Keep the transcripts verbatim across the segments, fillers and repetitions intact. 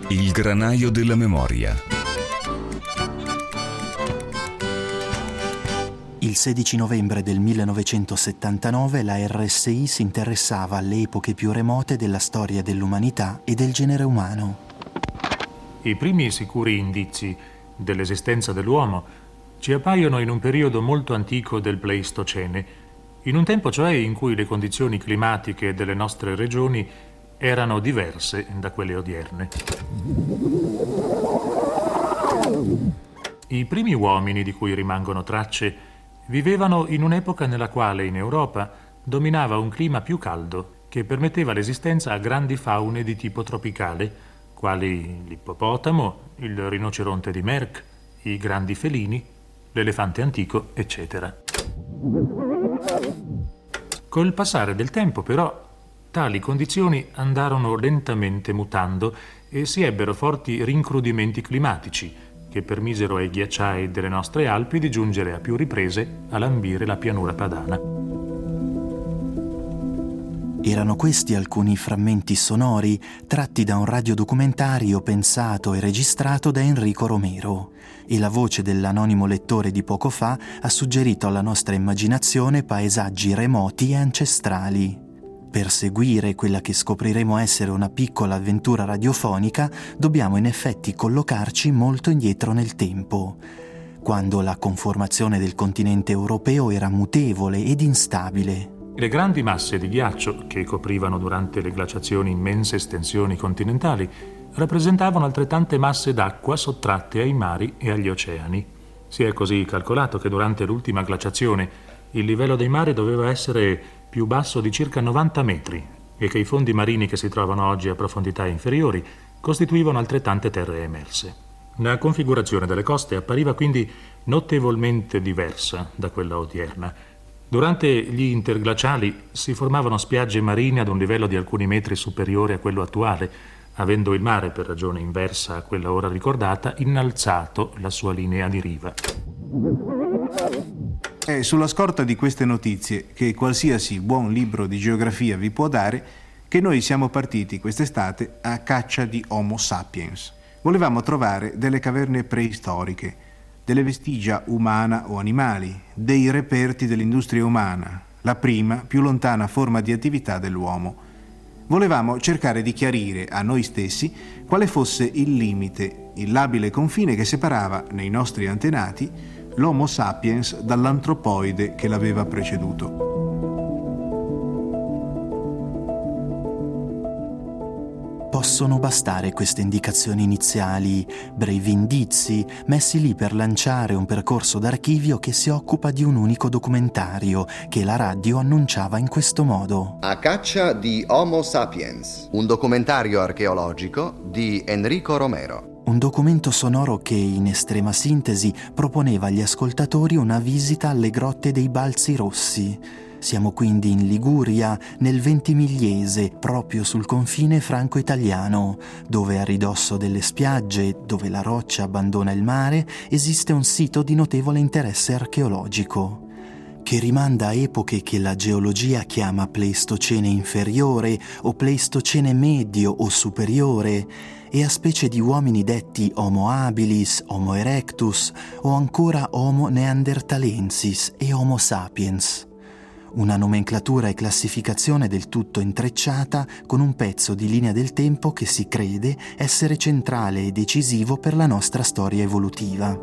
Il granaio della memoria. Il sedici novembre del millenovecentosettantanove la R S I si interessava alle epoche più remote della storia dell'umanità e del genere umano. I primi sicuri indizi dell'esistenza dell'uomo ci appaiono in un periodo molto antico del Pleistocene, in un tempo cioè in cui le condizioni climatiche delle nostre regioni erano diverse da quelle odierne. I primi uomini di cui rimangono tracce vivevano in un'epoca nella quale in Europa dominava un clima più caldo che permetteva l'esistenza a grandi faune di tipo tropicale, quali l'ippopotamo, il rinoceronte di Merck, i grandi felini, l'elefante antico, eccetera. Col passare del tempo, però, tali condizioni andarono lentamente mutando e si ebbero forti rincrudimenti climatici che permisero ai ghiacciai delle nostre Alpi di giungere a più riprese a lambire la pianura padana. Erano questi alcuni frammenti sonori tratti da un radiodocumentario pensato e registrato da Enrico Romero, e la voce dell'anonimo lettore di poco fa ha suggerito alla nostra immaginazione paesaggi remoti e ancestrali. Per seguire quella che scopriremo essere una piccola avventura radiofonica, dobbiamo in effetti collocarci molto indietro nel tempo, quando la conformazione del continente europeo era mutevole ed instabile. Le grandi masse di ghiaccio che coprivano durante le glaciazioni immense estensioni continentali rappresentavano altrettante masse d'acqua sottratte ai mari e agli oceani. Si è così calcolato che durante l'ultima glaciazione il livello dei mari doveva essere più basso di circa novanta metri e che i fondi marini che si trovano oggi a profondità inferiori costituivano altrettante terre emerse. La configurazione delle coste appariva quindi notevolmente diversa da quella odierna. Durante gli interglaciali si formavano spiagge marine ad un livello di alcuni metri superiore a quello attuale, avendo il mare, per ragione inversa a quella ora ricordata, innalzato la sua linea di riva. È sulla scorta di queste notizie, che qualsiasi buon libro di geografia vi può dare, che noi siamo partiti quest'estate a caccia di Homo sapiens. Volevamo trovare delle caverne preistoriche, delle vestigia umana o animali, dei reperti dell'industria umana, la prima, più lontana forma di attività dell'uomo. Volevamo cercare di chiarire a noi stessi quale fosse il limite, il labile confine che separava nei nostri antenati l'Homo sapiens dall'antropoide che l'aveva preceduto. Possono bastare queste indicazioni iniziali, brevi indizi, messi lì per lanciare un percorso d'archivio che si occupa di un unico documentario che la radio annunciava in questo modo. A caccia di Homo sapiens, un documentario archeologico di Enrico Romero. Un documento sonoro che, in estrema sintesi, proponeva agli ascoltatori una visita alle grotte dei Balzi Rossi. Siamo quindi in Liguria, nel Ventimigliese, proprio sul confine franco-italiano, dove a ridosso delle spiagge, dove la roccia abbandona il mare, esiste un sito di notevole interesse archeologico, che rimanda a epoche che la geologia chiama Pleistocene inferiore o Pleistocene medio o superiore, e a specie di uomini detti Homo habilis, Homo erectus o ancora Homo neanderthalensis e Homo sapiens. Una nomenclatura e classificazione del tutto intrecciata con un pezzo di linea del tempo che si crede essere centrale e decisivo per la nostra storia evolutiva.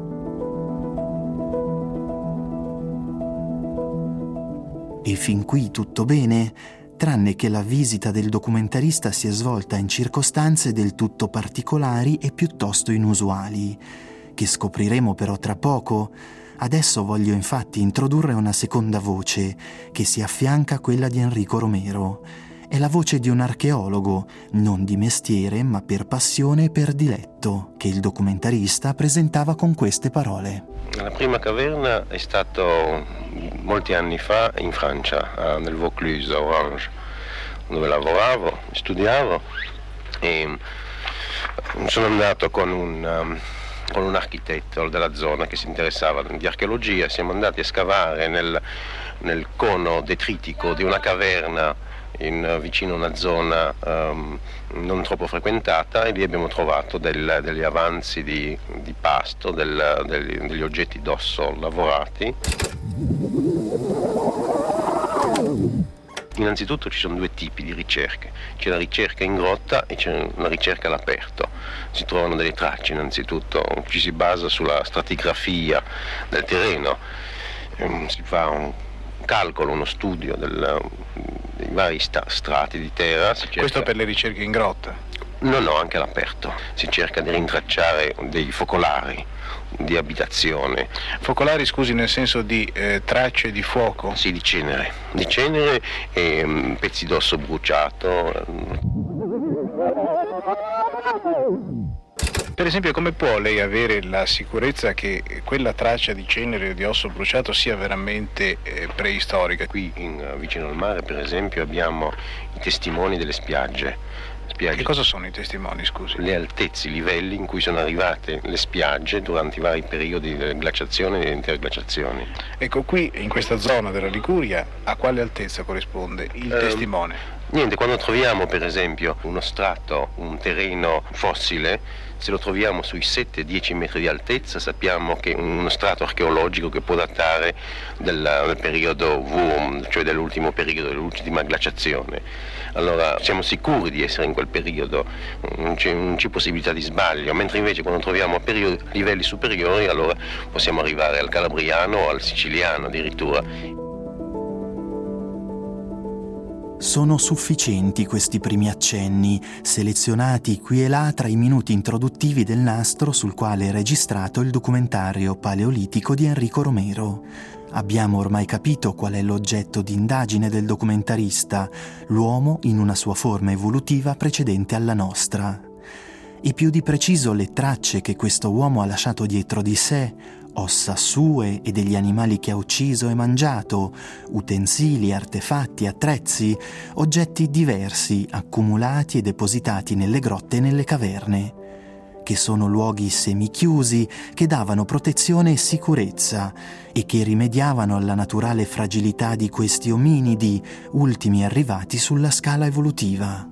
E fin qui tutto bene, tranne che la visita del documentarista si è svolta in circostanze del tutto particolari e piuttosto inusuali, che scopriremo però tra poco. Adesso voglio infatti introdurre una seconda voce che si affianca a quella di Enrico Romero. È la voce di un archeologo, non di mestiere ma per passione e per diletto, che il documentarista presentava con queste parole. La prima caverna è stato molti anni fa in Francia, nel Vaucluse, a Orange, dove lavoravo, studiavo, e sono andato con un, um, con un architetto della zona che si interessava di archeologia. Siamo andati a scavare nel, nel cono detritico di una caverna in, vicino a una zona um, non troppo frequentata, e lì abbiamo trovato del, degli avanzi di, di pasto, del, degli, degli oggetti d'osso lavorati. Innanzitutto ci sono due tipi di ricerche, c'è la ricerca in grotta e c'è una ricerca all'aperto. Si trovano delle tracce, innanzitutto ci si basa sulla stratigrafia del terreno, si fa un calcolo, uno studio del, dei vari sta, strati di terra. Si cerca... Questo per le ricerche in grotta? No, no, anche all'aperto. Si cerca di rintracciare dei focolari di abitazione. Focolari, scusi, nel senso di eh, tracce di fuoco? Sì, di cenere, di cenere e um, pezzi d'osso bruciato. Per esempio, come può lei avere la sicurezza che quella traccia di cenere o di osso bruciato sia veramente eh, preistorica? Qui in, vicino al mare, per esempio, abbiamo i testimoni delle spiagge. Spiagge. Che cosa sono i testimoni, scusi? Le altezze, i livelli in cui sono arrivate le spiagge durante i vari periodi di glaciazione e interglaciazioni. Ecco, qui in questa zona della Liguria a quale altezza corrisponde il eh, testimone? Niente, quando troviamo per esempio uno strato, un terreno fossile, se lo troviamo sui sette dieci metri di altezza, sappiamo che è uno strato archeologico che può datare del, del periodo Wurm, cioè dell'ultimo periodo, dell'ultima glaciazione. Allora siamo sicuri di essere in quel periodo, non c'è, non c'è possibilità di sbaglio, mentre invece quando troviamo periodi, livelli superiori, allora possiamo arrivare al calabriano o al siciliano addirittura. Sono sufficienti questi primi accenni, selezionati qui e là tra i minuti introduttivi del nastro sul quale è registrato il documentario paleolitico di Enrico Romero. Abbiamo ormai capito qual è l'oggetto di indagine del documentarista, l'uomo in una sua forma evolutiva precedente alla nostra. E più di preciso le tracce che questo uomo ha lasciato dietro di sé, ossa sue e degli animali che ha ucciso e mangiato, utensili, artefatti, attrezzi, oggetti diversi accumulati e depositati nelle grotte e nelle caverne, che sono luoghi semichiusi che davano protezione e sicurezza e che rimediavano alla naturale fragilità di questi ominidi, ultimi arrivati sulla scala evolutiva.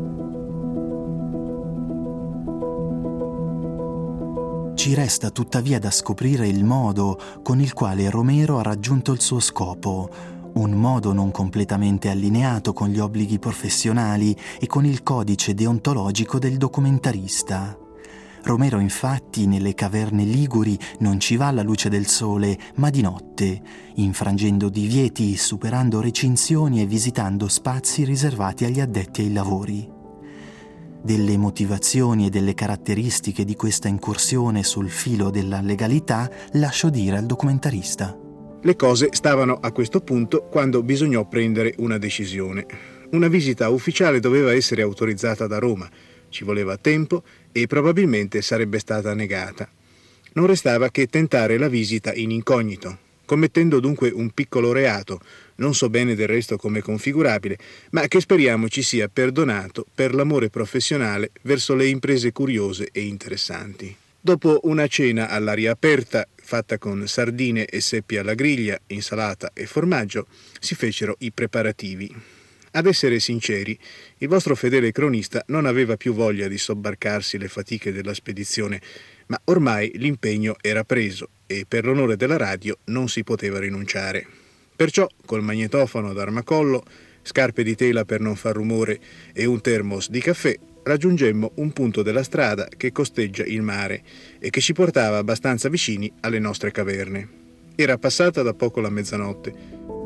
Ci resta tuttavia da scoprire il modo con il quale Romero ha raggiunto il suo scopo, un modo non completamente allineato con gli obblighi professionali e con il codice deontologico del documentarista. Romero infatti nelle caverne liguri non ci va alla luce del sole, ma di notte, infrangendo divieti, superando recinzioni e visitando spazi riservati agli addetti ai lavori. Delle motivazioni e delle caratteristiche di questa incursione sul filo della legalità lascio dire al documentarista. Le cose stavano a questo punto quando bisognò prendere una decisione. Una visita ufficiale doveva essere autorizzata da Roma, ci voleva tempo e probabilmente sarebbe stata negata. Non restava che tentare la visita in incognito, commettendo dunque un piccolo reato, non so bene del resto come configurabile, ma che speriamo ci sia perdonato per l'amore professionale verso le imprese curiose e interessanti. Dopo una cena all'aria aperta, fatta con sardine e seppie alla griglia, insalata e formaggio, si fecero i preparativi. Ad essere sinceri, il vostro fedele cronista non aveva più voglia di sobbarcarsi le fatiche della spedizione, ma ormai l'impegno era preso e per l'onore della radio non si poteva rinunciare. Perciò, col magnetofono ad armacollo, scarpe di tela per non far rumore e un termos di caffè, raggiungemmo un punto della strada che costeggia il mare e che ci portava abbastanza vicini alle nostre caverne. Era passata da poco la mezzanotte.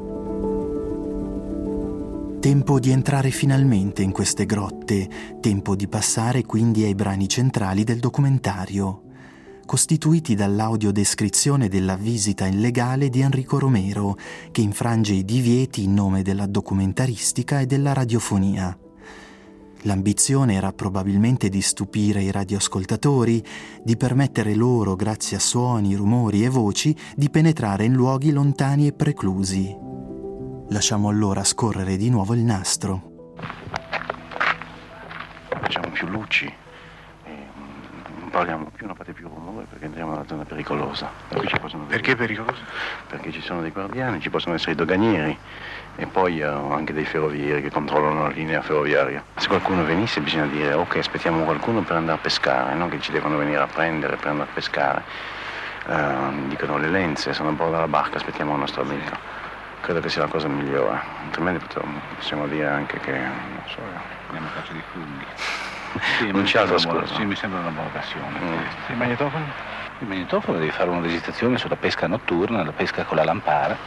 Tempo di entrare finalmente in queste grotte, tempo di passare quindi ai brani centrali del documentario, costituiti dall'audiodescrizione della visita illegale di Enrico Romero, che infrange i divieti in nome della documentaristica e della radiofonia. L'ambizione era probabilmente di stupire i radioascoltatori, di permettere loro, grazie a suoni, rumori e voci, di penetrare in luoghi lontani e preclusi. Lasciamo allora scorrere di nuovo il nastro. Facciamo più luci, un parliamo più, non fate più rumore perché entriamo nella zona pericolosa. Perché, ci possono perché pericolosa? Perché ci sono dei guardiani, ci possono essere i doganieri e poi uh, anche dei ferrovieri che controllano la linea ferroviaria. Se qualcuno venisse bisogna dire ok, aspettiamo qualcuno per andare a pescare, non che ci devono venire a prendere per andare a pescare. Uh, dicono le lenze, sono a bordo della barca, aspettiamo il nostro amico. Credo che sia la cosa migliore, altrimenti possiamo dire anche che, non so, andiamo a caccia di funghi. Sì, non c'è altra scusa. Sì, mi sembra una buona occasione. Mm. Il magnetofono? Il magnetofono devi fare una registrazione sulla pesca notturna, la pesca con la lampara.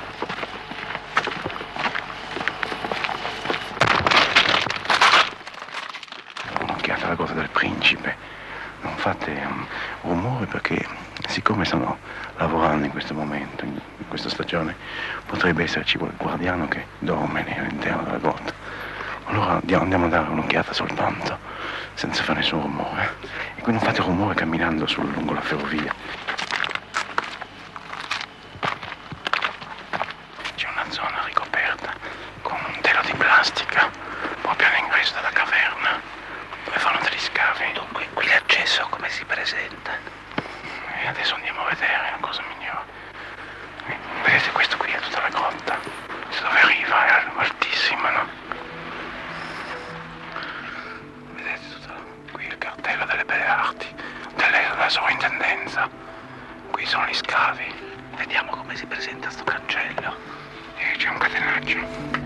Un'occhiata alla cosa del principe. Non fate um, rumore perché siccome stanno lavorando in questo momento, in questa stagione, potrebbe esserci quel guardiano che dorme all'interno della grotta. Allora andiamo a dare un'occhiata soltanto, senza fare nessun rumore. E qui non fate rumore camminando sul, lungo la ferrovia. C'è una zona ricoperta con un telo di plastica, proprio all'ingresso della caverna, dove fanno degli scavi. Dunque, qui l'accesso come si presenta? E adesso andiamo a vedere la cosa migliore. Vedete, questo qui è tutta la grotta. Se dove arriva è altissima, no? Vedete tutto qui il cartello delle belle arti, della sovrintendenza. Qui sono gli scavi. Vediamo come si presenta sto cancello. E c'è un catenaggio.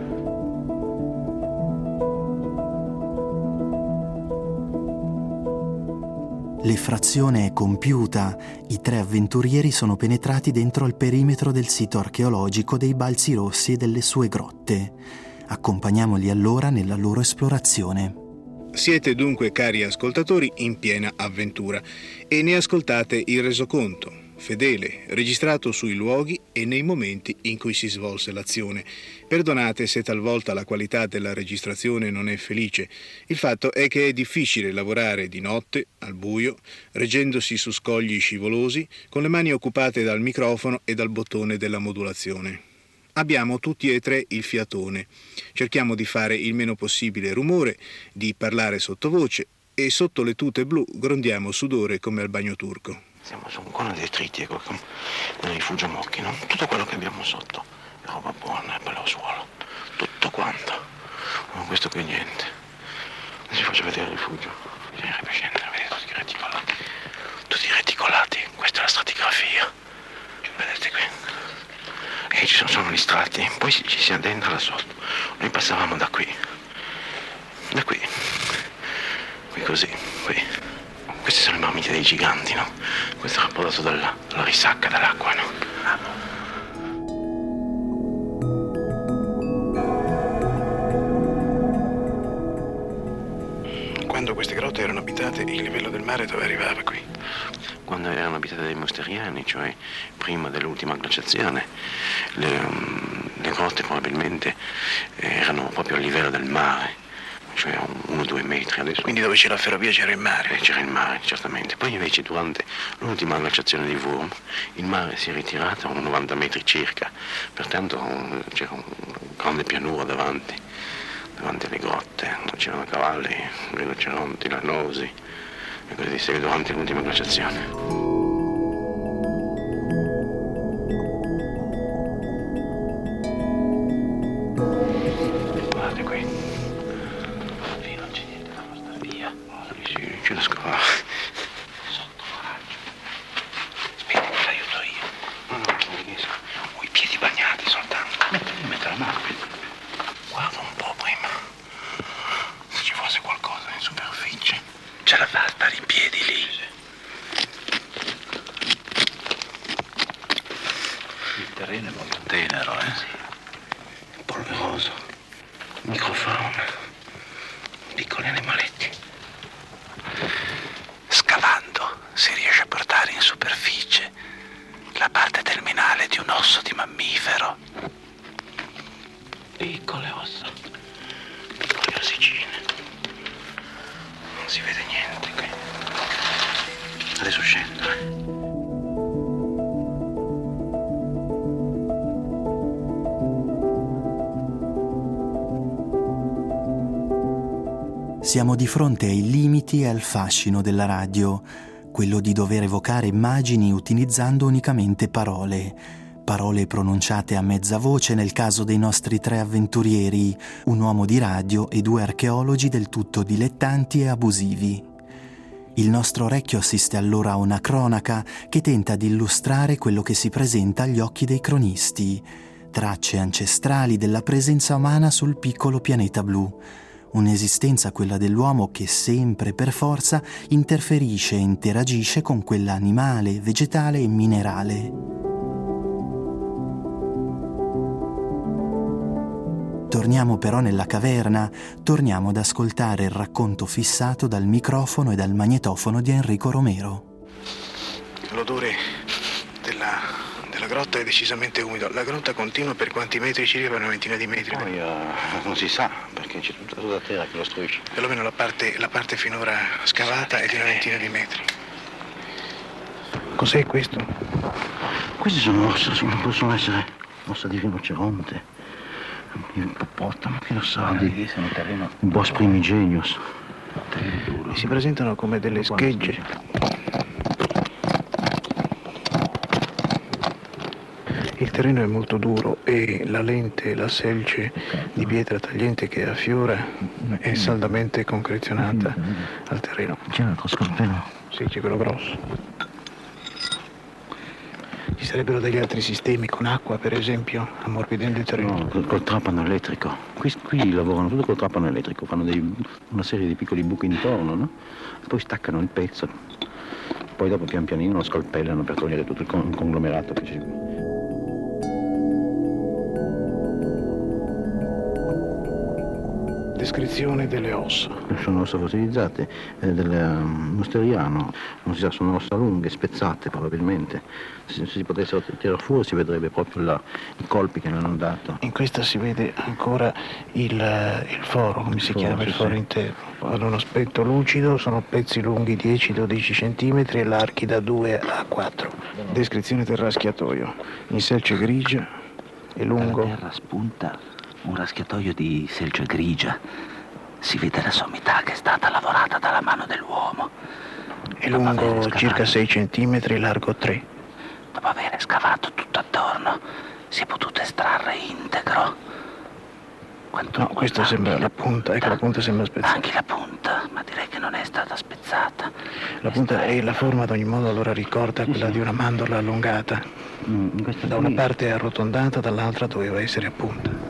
L'effrazione è compiuta, i tre avventurieri sono penetrati dentro il perimetro del sito archeologico dei Balzi Rossi e delle sue grotte. Accompagniamoli allora nella loro esplorazione. Siete dunque, cari ascoltatori, in piena avventura e ne ascoltate il resoconto, fedele, registrato sui luoghi e nei momenti in cui si svolse l'azione. Perdonate se talvolta la qualità della registrazione non è felice. Il fatto è che è difficile lavorare di notte, al buio, reggendosi su scogli scivolosi, con le mani occupate dal microfono e dal bottone della modulazione. Abbiamo tutti e tre il fiatone. Cerchiamo di fare il meno possibile rumore, di parlare sottovoce e sotto le tute blu grondiamo sudore come al bagno turco. Siamo su un cono di detriti, ecco, nel rifugio Mocchi, no? Tutto quello che abbiamo sotto è roba buona, è bello suolo, tutto quanto. No, questo qui è niente. Adesso vi faccio vedere il rifugio. Bisognerebbe scendere, vedete tutti i reticolati. Tutti i reticolati, questa è la stratigrafia. Vedete qui? E ci sono solo gli strati, poi ci si addentra là sotto. Noi passavamo da qui. Da qui. Qui così, qui. Queste sono le marmite dei giganti, no? Questo era prodotto dalla, dalla risacca dell'acqua, no? Quando queste grotte erano abitate, il livello del mare dove arrivava qui? Quando erano abitate dai Mosteriani, cioè prima dell'ultima glaciazione, le, um, le grotte probabilmente erano proprio a livello del mare. Cioè uno o due metri adesso. Quindi dove c'era la ferrovia c'era il mare? Eh, c'era il mare, certamente. Poi invece durante l'ultima glaciazione di Wurm il mare si è ritirato a novanta metri circa, pertanto c'era una grande pianura davanti, davanti alle grotte, non c'erano cavalli, rinoceronti, lanosi, e così di seguito durante l'ultima glaciazione. C'è da scavare. Sotto, coraggio. Aspetta, che l'aiuto io. No, no, non riesco. Ho i piedi bagnati soltanto. Metti, metti la mano. Guarda un po' prima. Se ci fosse qualcosa in superficie. Ce la fa a stare in piedi lì. Il terreno è molto tenero, eh? Sì. Polveroso. Microfauna. Piccoli animaletti. Scavando si riesce a portare in superficie la parte terminale di un osso di mammifero. Piccole ossa, piccole ossicine. Non si vede niente qui. Adesso scendo, eh. Siamo di fronte ai limiti e al fascino della radio, quello di dover evocare immagini utilizzando unicamente parole, parole pronunciate a mezza voce nel caso dei nostri tre avventurieri, un uomo di radio e due archeologi del tutto dilettanti e abusivi. Il nostro orecchio assiste allora a una cronaca che tenta di illustrare quello che si presenta agli occhi dei cronisti, tracce ancestrali della presenza umana sul piccolo pianeta blu, un'esistenza, quella dell'uomo, che sempre per forza interferisce e interagisce con quella animale, vegetale e minerale. Torniamo però nella caverna, torniamo ad ascoltare il racconto fissato dal microfono e dal magnetofono di Enrico Romero. L'odore della, della grotta è decisamente umido. La grotta continua per quanti metri circa? Per una ventina di metri. Poi uh, non si sa, perché c'è tutta la terra che lo ostruisce. Perlomeno la parte, la parte finora scavata è di una ventina di metri. Cos'è questo? Queste sono ossa, possono essere ossa di rinoceronte, ippopotamo, che lo sa, di un Bos primigenius. E si presentano come delle schegge. Il terreno è molto duro e la lente, la selce di pietra tagliente che affiora è saldamente concrezionata al terreno. C'è un altro scalpello? Sì, c'è quello grosso. Ci sarebbero degli altri sistemi con acqua, per esempio, ammorbidendo il terreno? No, col, col trapano elettrico. Qui, qui lavorano tutto col trapano elettrico, fanno dei, una serie di piccoli buchi intorno, no? Poi staccano il pezzo, poi dopo pian pianino lo scalpellano per togliere tutto il con, conglomerato che c'è. Descrizione delle ossa. Sono ossa fossilizzate eh, del um, mosteriano, non si sa, sono ossa lunghe, spezzate probabilmente. Se, se si potessero tirare fuori si vedrebbe proprio la, i colpi che ne hanno dato. In questa si vede ancora il, il foro, come si chiama, il foro interno. Hanno uno aspetto lucido, sono pezzi lunghi dieci dodici centimetri e larghi da due a quattro. Descrizione del raschiatoio. In selce grigia e lungo. Dalla terra spunta un raschiatoio di selce grigia. Si vede la sommità che è stata lavorata dalla mano dell'uomo. È lungo circa sei centimetri e largo tre. Dopo aver scavato tutto attorno, si è potuto estrarre integro. Quanto no, questa sembra la punta, ecco la punta sembra spezzata. Anche la punta, ma direi che non è stata spezzata. La punta e la forma ad ogni modo allora ricorda quella di una mandorla allungata. Mm, da una parte è arrotondata, dall'altra doveva essere a punta.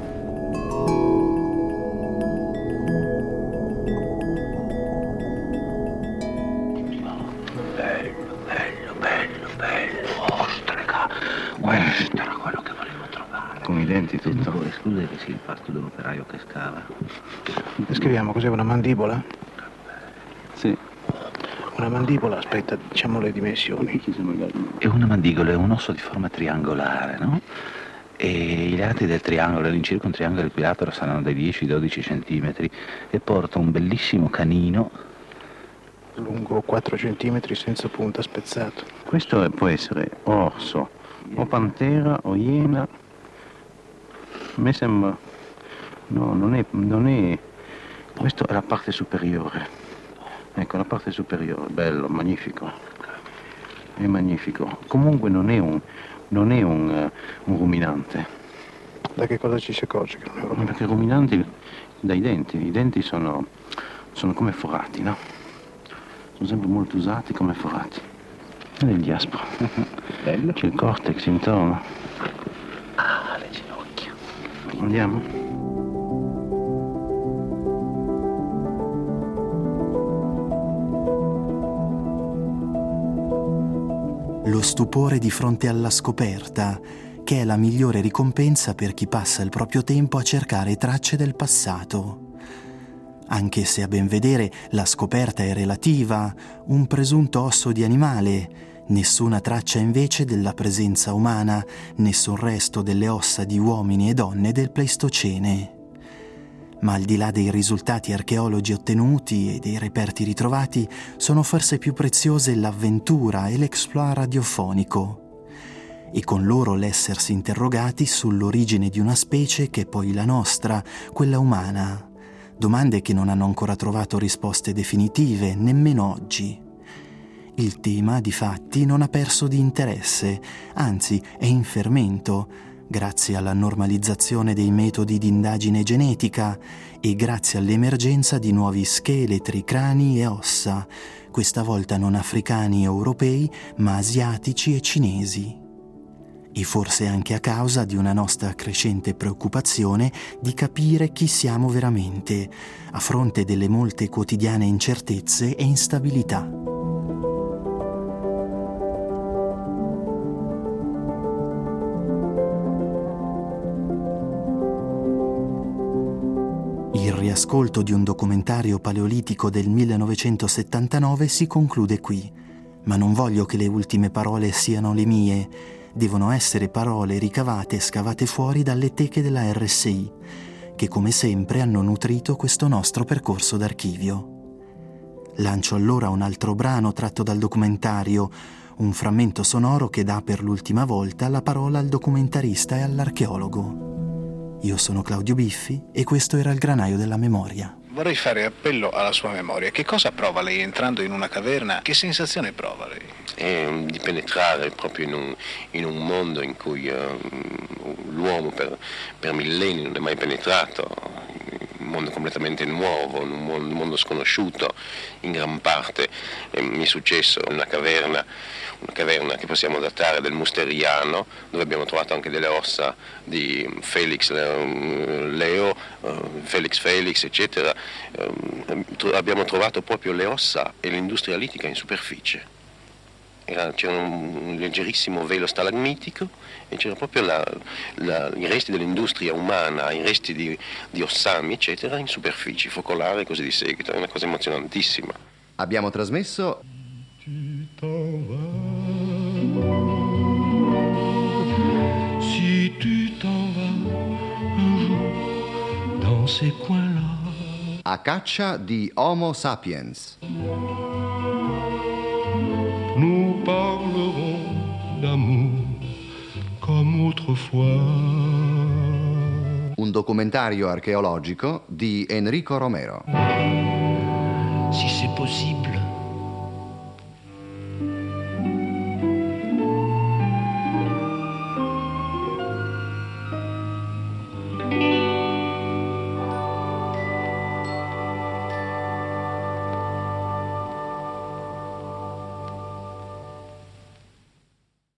Questo era quello che volevo trovare. Con i denti tutto. Non escludere che sia il pasto dell'operaio che scava. Descriviamo cos'è una mandibola? Sì. Una mandibola, aspetta, diciamo le dimensioni. È una mandibola, è un osso di forma triangolare, no? E i lati del triangolo, all'incirca un triangolo equilatero, saranno dai dieci dodici centimetri e porta un bellissimo canino lungo quattro centimetri senza punta, spezzato. Questo è, può essere orso, o pantera, o iena. A me sembra... No, non è... non è... Questa è la parte superiore. Ecco, la parte superiore. Bello, magnifico. È magnifico. Comunque non è un... non è un, uh, un ruminante. Da che cosa ci si accorge che non è un ruminante? Perché i ruminanti, dai denti. I denti sono, sono come forati, no? Sono sempre molto usati come forati. Vedi il diaspro. Bello. C'è il cortex intorno. Ah, le ginocchia. Andiamo. Lo stupore di fronte alla scoperta, che è la migliore ricompensa per chi passa il proprio tempo a cercare tracce del passato. Anche se a ben vedere la scoperta è relativa, un presunto osso di animale, nessuna traccia invece della presenza umana, nessun resto delle ossa di uomini e donne del Pleistocene. Ma al di là dei risultati archeologi ottenuti e dei reperti ritrovati, sono forse più preziose l'avventura e l'exploit radiofonico, e con loro l'essersi interrogati sull'origine di una specie che è poi la nostra, quella umana, Domande che non hanno ancora trovato risposte definitive, nemmeno oggi. Il tema, difatti, non ha perso di interesse, anzi è in fermento, grazie alla normalizzazione dei metodi di indagine genetica e grazie all'emergenza di nuovi scheletri, crani e ossa, questa volta non africani o europei, ma asiatici e cinesi. E forse anche a causa di una nostra crescente preoccupazione di capire chi siamo veramente, a fronte delle molte quotidiane incertezze e instabilità. Il riascolto di un documentario paleolitico del millenovecentosettantanove si conclude qui, ma non voglio che le ultime parole siano le mie. Devono essere parole ricavate e scavate fuori dalle teche della R S I, che come sempre hanno nutrito questo nostro percorso d'archivio. Lancio allora un altro brano tratto dal documentario, un frammento sonoro che dà per l'ultima volta la parola al documentarista e all'archeologo. Io sono Claudio Biffi e questo era Il Granaio della Memoria. Vorrei fare appello alla sua memoria. Che cosa prova lei entrando in una caverna? Che sensazione prova lei? E di penetrare proprio in un, in un mondo in cui uh, l'uomo per, per millenni non è mai penetrato, un mondo completamente nuovo, un mondo, un mondo sconosciuto in gran parte. E mi è successo in una caverna, una caverna che possiamo datare del Musteriano, dove abbiamo trovato anche delle ossa di Felix Leo, Felix Felix, eccetera. Abbiamo trovato proprio le ossa e l'industria litica in superficie. Era, c'era un, un leggerissimo velo stalagmitico e c'era proprio la, la, i resti dell'industria umana, i resti di, di ossami, eccetera, in superficie, focolare e così di seguito. È una cosa emozionantissima. Abbiamo trasmesso Si tu t'en vas un jour dans ces coins-là. A caccia di Homo sapiens. Nous parlerons d'amour comme autrefois. Un documentario archeologico di Enrico Romero. Si c'est possible.